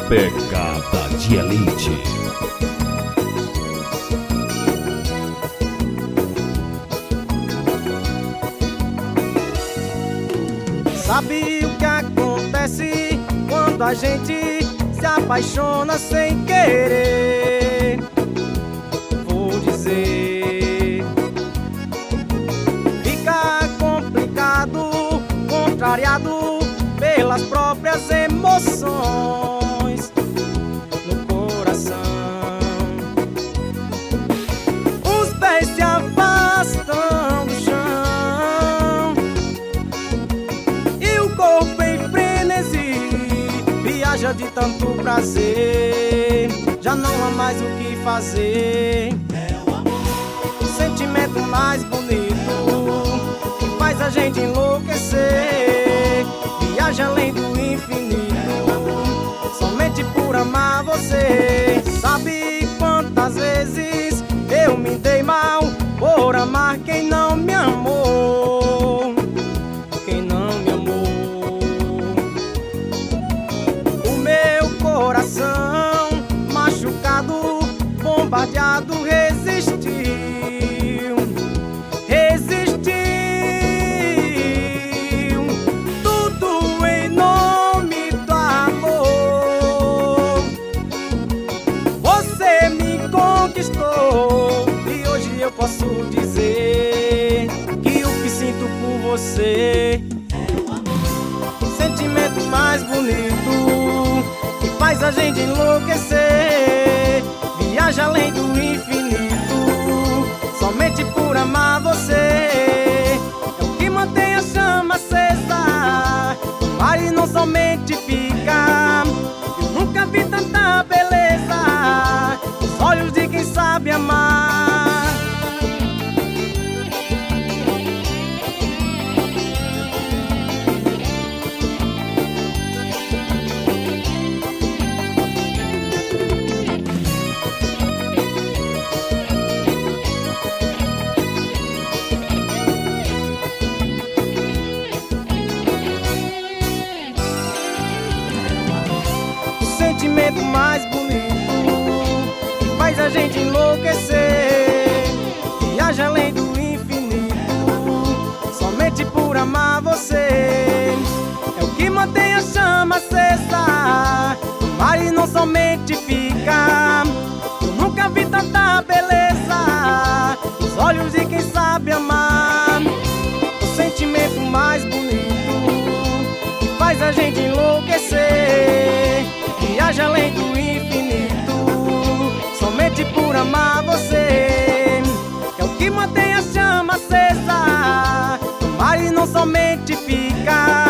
Pegada de Elite. Sabe o que acontece quando a gente se apaixona sem querer? Vou dizer, fica complicado, contrariado pelas próprias emoções no coração. Os pés se afastam do chão e o corpo em frenesi viaja de tanto prazer. Já não há mais o que fazer. O sentimento mais bonito que faz a gente enlouquecer, viaja além do infinito, somente por amar você. Sabe quantas vezes eu me dei mal por amar quem não me amou, quem não me amou. O meu coração machucado, bombardeado, resistiu, resistiu. Tudo em nome do amor. Você me conquistou e hoje eu posso dizer que o que sinto por você é o amor. O sentimento mais bonito que faz a gente enlouquecer, viaja além do infinito, somente por amar você. É o que mantém a chama acesa, amar e não somente ficar. Eu nunca vi tanta beleza nos olhos de quem sabe amar. O sentimento mais bonito que faz a gente enlouquecer, viaja além do infinito, somente por amar você. É o que mantém a chama acesa, amar e não somente ficar. Eu nunca vi tanta beleza nos olhos de quem sabe amar. O sentimento mais bonito que faz a gente enlouquecer, viaja além do infinito, somente por amar você. É o que mantém a chama acesa, amar e não somente ficar.